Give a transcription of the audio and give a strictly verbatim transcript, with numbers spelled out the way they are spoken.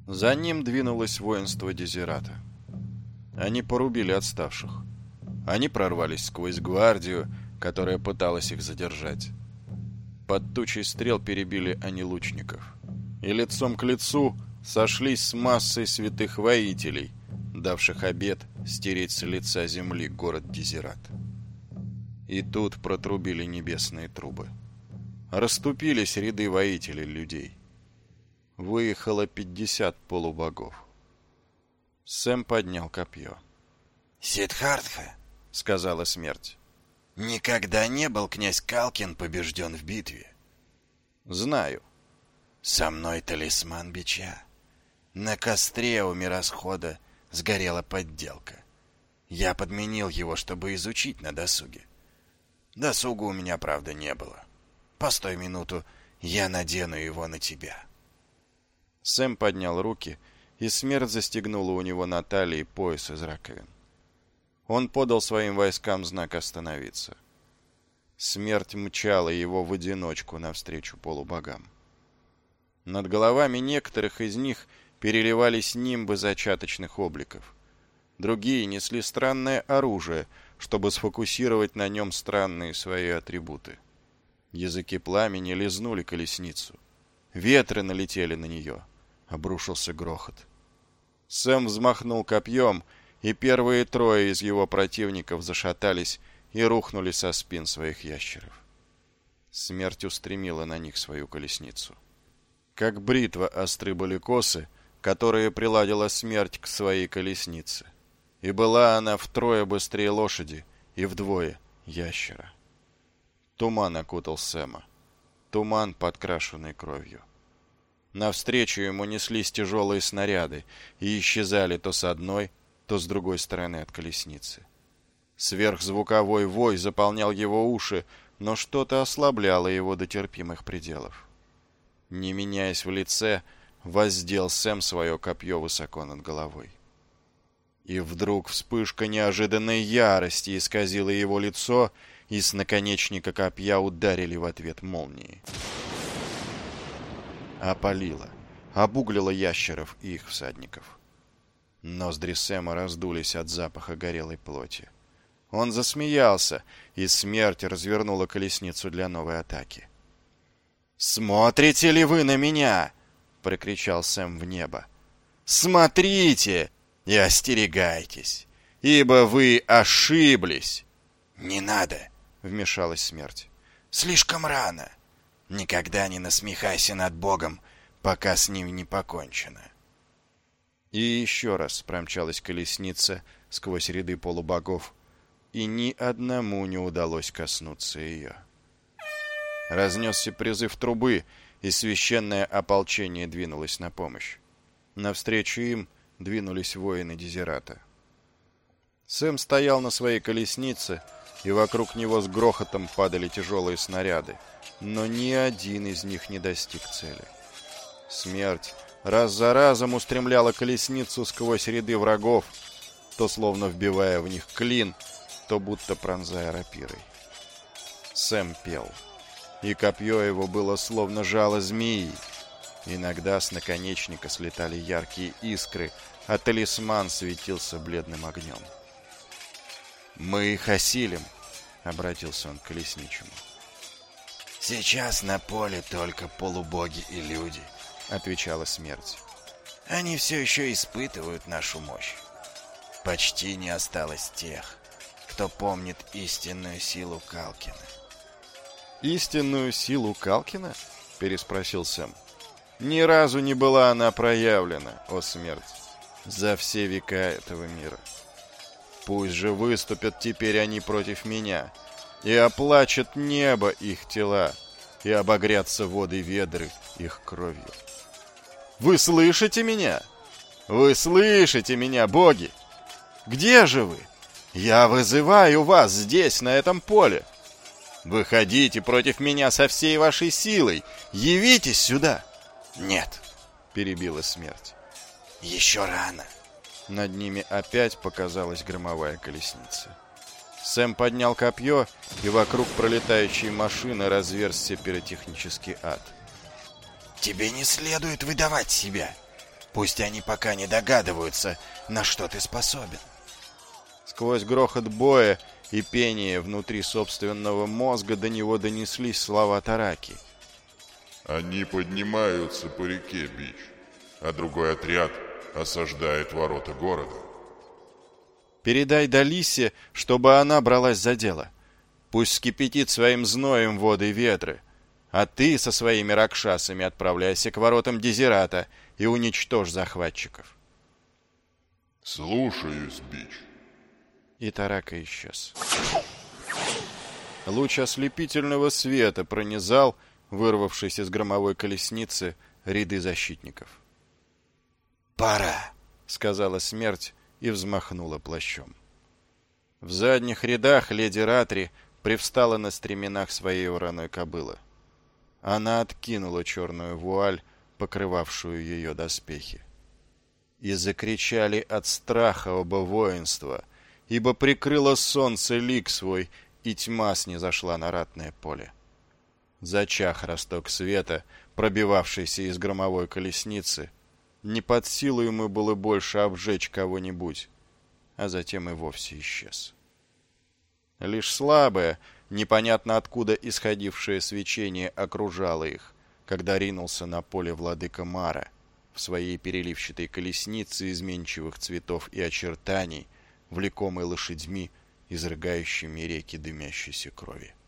За ним двинулось воинство Дезирата. Они порубили отставших. Они прорвались сквозь гвардию, которая пыталась их задержать. Под тучей стрел перебили они лучников. И лицом к лицу сошлись с массой святых воителей, давших обет стереть с лица земли город Дезират. И тут протрубили небесные трубы. Расступились ряды воителей людей. Выехало пятьдесят полубогов. Сэм поднял копье. «Сиддхартха», — сказала смерть, — «никогда не был князь Калкин побежден в битве». «Знаю». «Со мной талисман бича. На костре у миросхода сгорела подделка. Я подменил его, чтобы изучить на досуге. Досуга у меня, правда, не было. Постой минуту, я надену его на тебя». Сэм поднял руки, и смерть застегнула у него на талии пояс из раковин. Он подал своим войскам знак остановиться. Смерть мчала его в одиночку навстречу полубогам. Над головами некоторых из них переливались нимбы зачаточных обликов. Другие несли странное оружие, чтобы сфокусировать на нем странные свои атрибуты. Языки пламени лизнули колесницу. Ветры налетели на нее. Обрушился грохот. Сэм взмахнул копьем, и первые трое из его противников зашатались и рухнули со спин своих ящеров. Смерть устремила на них свою колесницу. Как бритва остры были косы, которые приладила смерть к своей колеснице. И была она втрое быстрее лошади и вдвое ящера. Туман окутал Сэма. Туман, подкрашенный кровью. Навстречу ему неслись тяжелые снаряды и исчезали то с одной, то с другой стороны от колесницы. Сверхзвуковой вой заполнял его уши, но что-то ослабляло его до терпимых пределов. Не меняясь в лице, воздел Сэм свое копье высоко над головой. И вдруг вспышка неожиданной ярости исказила его лицо, и с наконечника копья ударили в ответ молнии. Опалило, обуглило ящеров и их всадников. Ноздри Сэма раздулись от запаха горелой плоти. Он засмеялся, и смерть развернула колесницу для новой атаки. «Смотрите ли вы на меня?» — прокричал Сэм в небо. «Смотрите и остерегайтесь, ибо вы ошиблись!» «Не надо!» — вмешалась смерть. «Слишком рано. Никогда не насмехайся над Богом, пока с ним не покончено». И еще раз промчалась колесница сквозь ряды полубогов, и ни одному не удалось коснуться ее. Разнесся призыв трубы, и священное ополчение двинулось на помощь. Навстречу им двинулись воины Дезирата. Сэм стоял на своей колеснице, и вокруг него с грохотом падали тяжелые снаряды, но ни один из них не достиг цели. Смерть раз за разом устремляла колесницу сквозь ряды врагов, то словно вбивая в них клин, то будто пронзая рапирой. Сэм пел, и копье его было словно жало змеи. Иногда с наконечника слетали яркие искры, а талисман светился бледным огнем. «Мы их осилим», — обратился он к колесничему. «Сейчас на поле только полубоги и люди», — отвечала смерть. «Они все еще испытывают нашу мощь. Почти не осталось тех, кто помнит истинную силу Калкина». «Истинную силу Калкина?» — переспросил Сэм. «Ни разу не была она проявлена, о смерть, за все века этого мира. Пусть же выступят теперь они против меня, и оплачет небо их тела, и обогрятся воды Ведры их кровью. Вы слышите меня? Вы слышите меня, боги? Где же вы? Я вызываю вас здесь, на этом поле. Выходите против меня со всей вашей силой, явитесь сюда». «Нет», — перебила смерть. «Еще рано». Над ними опять показалась громовая колесница. Сэм поднял копье, и вокруг пролетающей машины разверзся пиротехнический ад. «Тебе не следует выдавать себя. Пусть они пока не догадываются, на что ты способен. Сквозь грохот боя и пение внутри собственного мозга до него донеслись слова Тараки. Они поднимаются по реке, Бич, а другой отряд осаждает ворота города. Передай Далисе, чтобы она бралась за дело. Пусть скипятит своим зноем воды ветры, а ты со своими ракшасами отправляйся к воротам Дезирата и уничтожь захватчиков. Слушаюсь, Бич. И Тарака исчез. Луч ослепительного света пронизал, вырвавшись из громовой колесницы, ряды защитников. «Пора!» — сказала смерть и взмахнула плащом. В задних рядах леди Ратри привстала на стременах своей вороной кобылы. Она откинула черную вуаль, покрывавшую ее доспехи. И закричали от страха оба воинства, ибо прикрыло солнце лик свой, и тьма снизошла на ратное поле. Зачах росток света, пробивавшийся из громовой колесницы, не под силу ему было больше обжечь кого-нибудь, а затем и вовсе исчез. Лишь слабое, непонятно откуда исходившее свечение окружало их, когда ринулся на поле владыка Мара в своей переливчатой колеснице изменчивых цветов и очертаний, влекомой лошадьми, изрыгающими реки дымящейся крови.